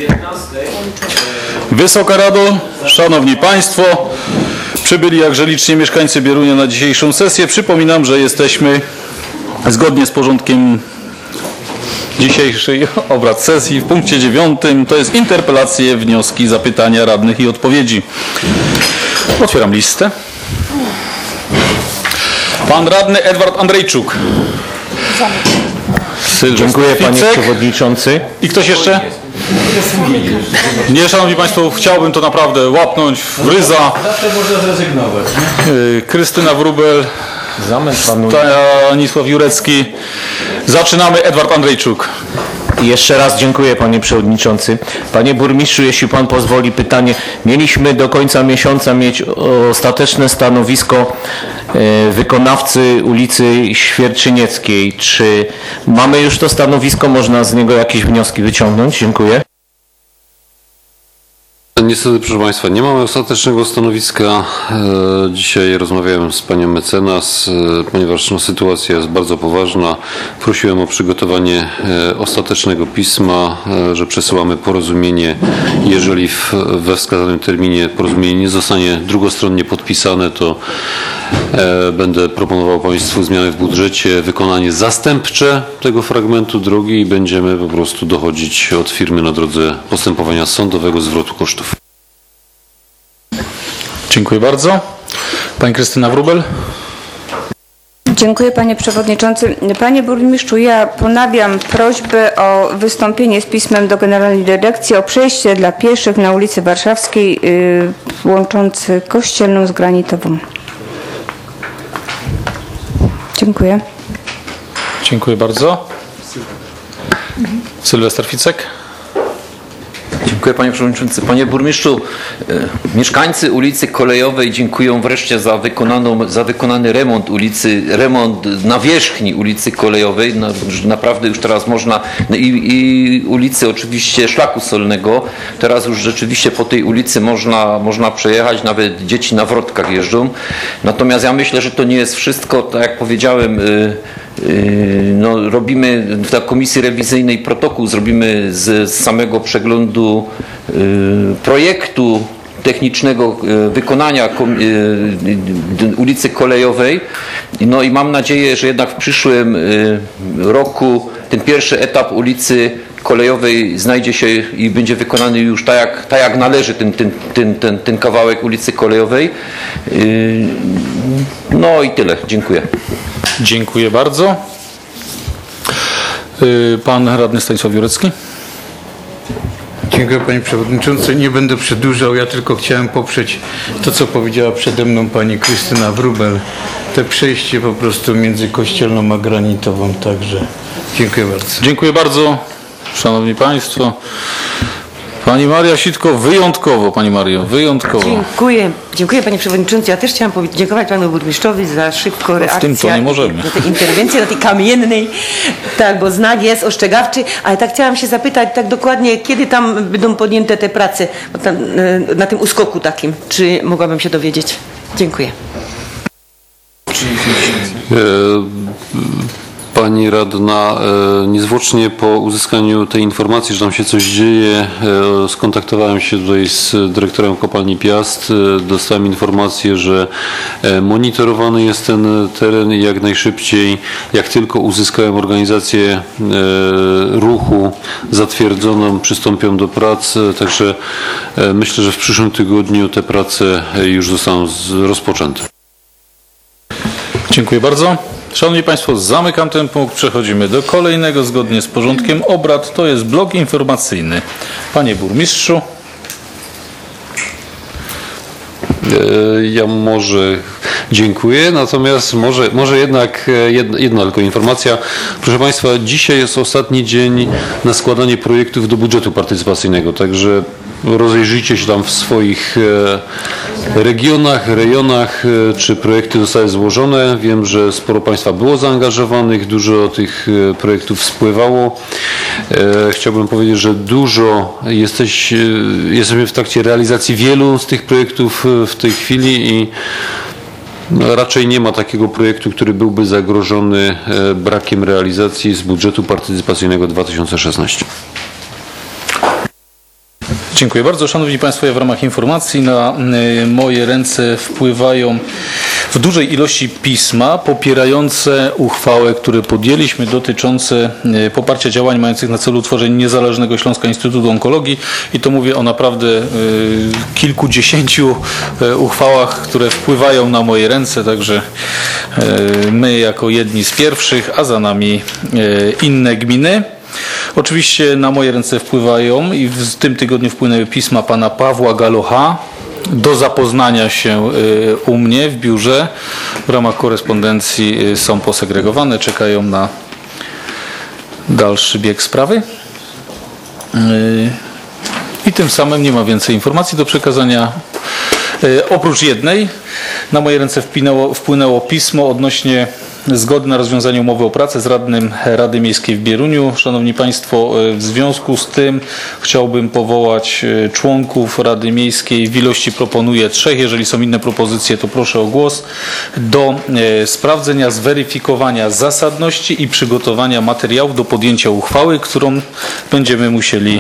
Wysoka Rado, Szanowni Państwo, przybyli jakże licznie mieszkańcy Bierunia na dzisiejszą sesję. Przypominam, że jesteśmy zgodnie z porządkiem dzisiejszej obrad sesji w punkcie 9. To jest interpelacje, wnioski, zapytania radnych i odpowiedzi. Otwieram listę. Pan radny Edward Andrzejczuk. Dziękuję panie przewodniczący. I ktoś jeszcze? Nie, szanowni państwo, chciałbym to naprawdę łapnąć w ryza. Zawsze można zrezygnować. Krystyna Wróbel, Stanisław Jurecki. Zaczynamy. Edward Andrzejczuk. Jeszcze raz dziękuję panie przewodniczący. Panie burmistrzu, jeśli pan pozwoli, pytanie. Mieliśmy do końca miesiąca mieć ostateczne stanowisko wykonawcy ulicy Świerczynieckiej. Czy mamy już to stanowisko? Można z niego jakieś wnioski wyciągnąć? Dziękuję. Niestety, proszę Państwa, nie mamy ostatecznego stanowiska. Dzisiaj rozmawiałem z panią mecenas, ponieważ sytuacja jest bardzo poważna. Prosiłem o przygotowanie ostatecznego pisma, że przesyłamy porozumienie. Jeżeli we wskazanym terminie porozumienie nie zostanie drugostronnie podpisane, to będę proponował Państwu zmiany w budżecie, wykonanie zastępcze tego fragmentu drogi i będziemy po prostu dochodzić od firmy na drodze postępowania sądowego zwrotu kosztów. Dziękuję bardzo. Pani Krystyna Wróbel. Dziękuję panie przewodniczący. Panie burmistrzu, ja ponawiam prośbę o wystąpienie z pismem do Generalnej Dyrekcji o przejście dla pieszych na ulicy Warszawskiej łączący Kościelną z Granitową. Dziękuję. Dziękuję bardzo. Sylwester Ficek. Dziękuję panie przewodniczący. Panie burmistrzu, mieszkańcy ulicy Kolejowej dziękują wreszcie za wykonany remont ulicy, remont nawierzchni ulicy Kolejowej. Naprawdę już teraz można i ulicy oczywiście Szlaku Solnego. Teraz już rzeczywiście po tej ulicy można przejechać, nawet dzieci na wrotkach jeżdżą. Natomiast ja myślę, że to nie jest wszystko, tak jak powiedziałem, no, robimy w komisji rewizyjnej protokół, zrobimy z samego przeglądu projektu technicznego wykonania ulicy Kolejowej. No i mam nadzieję, że jednak w przyszłym roku ten pierwszy etap ulicy Kolejowej znajdzie się i będzie wykonany już tak jak należy ten kawałek ulicy Kolejowej. No i tyle. Dziękuję. Dziękuję bardzo. Pan radny Stanisław Jurecki. Dziękuję panie przewodniczący. Nie będę przedłużał, ja tylko chciałem poprzeć to, co powiedziała przede mną pani Krystyna Wróbel. Te przejście po prostu między Kościelną a Granitową, także dziękuję bardzo. Dziękuję bardzo, szanowni państwo. Pani Maria Sitko, wyjątkowo, pani Mario, wyjątkowo. Dziękuję panie przewodniczący. Ja też chciałam podziękować panu burmistrzowi za szybką reakcję. W tym to nie możemy. Na tę interwencję, na tej kamiennej, tak, bo znak jest ostrzegawczy, ale tak chciałam się zapytać tak dokładnie, kiedy tam będą podjęte te prace tam, na tym uskoku takim. Czy mogłabym się dowiedzieć? Dziękuję. Pani radna, niezwłocznie po uzyskaniu tej informacji, że tam się coś dzieje, skontaktowałem się tutaj z dyrektorem kopalni Piast. Dostałem informację, że monitorowany jest ten teren i jak najszybciej, jak tylko uzyskałem organizację ruchu zatwierdzoną, przystąpią do prac. Także myślę, że w przyszłym tygodniu te prace już zostaną rozpoczęte. Dziękuję bardzo. Szanowni Państwo, zamykam ten punkt. Przechodzimy do kolejnego zgodnie z porządkiem obrad. To jest blok informacyjny. Panie burmistrzu. Ja może dziękuję, natomiast może jednak jedna tylko informacja. Proszę Państwa, dzisiaj jest ostatni dzień na składanie projektów do budżetu partycypacyjnego, także rozejrzyjcie się tam w swoich regionach, rejonach, czy projekty zostały złożone. Wiem, że sporo Państwa było zaangażowanych, dużo tych projektów spływało. Chciałbym powiedzieć, że jesteśmy w trakcie realizacji wielu z tych projektów w tej chwili i raczej nie ma takiego projektu, który byłby zagrożony brakiem realizacji z budżetu partycypacyjnego 2016. Dziękuję bardzo. Szanowni Państwo, ja w ramach informacji na moje ręce wpływają w dużej ilości pisma popierające uchwałę, które podjęliśmy, dotyczące poparcia działań mających na celu utworzenie niezależnego Śląska Instytutu Onkologii i to mówię o naprawdę kilkudziesięciu uchwałach, które wpływają na moje ręce, także my jako jedni z pierwszych, a za nami inne gminy. Oczywiście na moje ręce wpływają i w tym tygodniu wpłynęły pisma pana Pawła Galocha do zapoznania się u mnie w biurze. W ramach korespondencji są posegregowane, czekają na dalszy bieg sprawy. I tym samym nie ma więcej informacji do przekazania. Oprócz jednej, na moje ręce wpłynęło pismo odnośnie zgody na rozwiązanie umowy o pracę z radnym Rady Miejskiej w Bieruniu. Szanowni Państwo, w związku z tym chciałbym powołać członków Rady Miejskiej. W ilości proponuję 3. Jeżeli są inne propozycje, to proszę o głos. Do sprawdzenia, zweryfikowania zasadności i przygotowania materiałów do podjęcia uchwały, którą będziemy musieli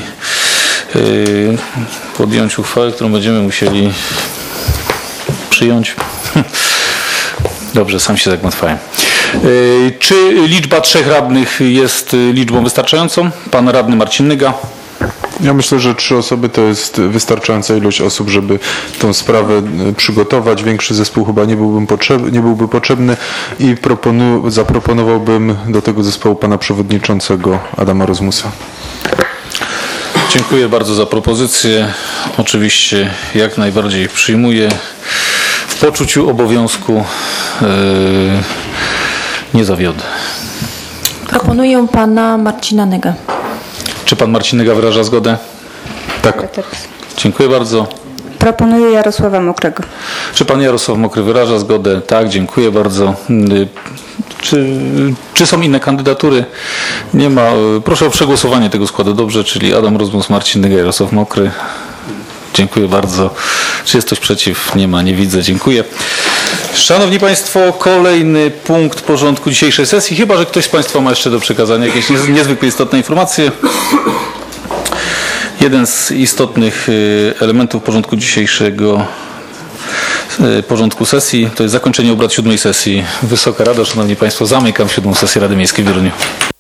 przyjąć. Dobrze, sam się zagmatwałem. Czy liczba 3 radnych jest liczbą wystarczającą? Pan radny Marcin Nyga. Ja myślę, że 3 osoby to jest wystarczająca ilość osób, żeby tę sprawę przygotować. Większy zespół chyba nie byłby potrzebny i zaproponowałbym do tego zespołu pana przewodniczącego Adama Rozmusa. Dziękuję bardzo za propozycję. Oczywiście jak najbardziej przyjmuję. W poczuciu obowiązku nie zawiodę. Proponuję pana Marcina Nygę. Czy pan Marcin Nyga wyraża zgodę? Tak. Dziękuję bardzo. Proponuję Jarosława Mokrego. Czy pan Jarosław Mokry wyraża zgodę? Tak, dziękuję bardzo. Czy są inne kandydatury? Nie ma. Proszę o przegłosowanie tego składu. Dobrze, czyli Adam Rozmus, Marcin Nyga, Jarosław Mokry. Dziękuję bardzo. Czy jest ktoś przeciw? Nie ma, nie widzę. Dziękuję. Szanowni Państwo, kolejny punkt porządku dzisiejszej sesji. Chyba że ktoś z Państwa ma jeszcze do przekazania jakieś niezwykle istotne informacje. Jeden z istotnych elementów porządku dzisiejszego porządku sesji to jest zakończenie obrad 7. sesji. Wysoka Rado, Szanowni Państwo, zamykam 7. sesję Rady Miejskiej w Wieluniu.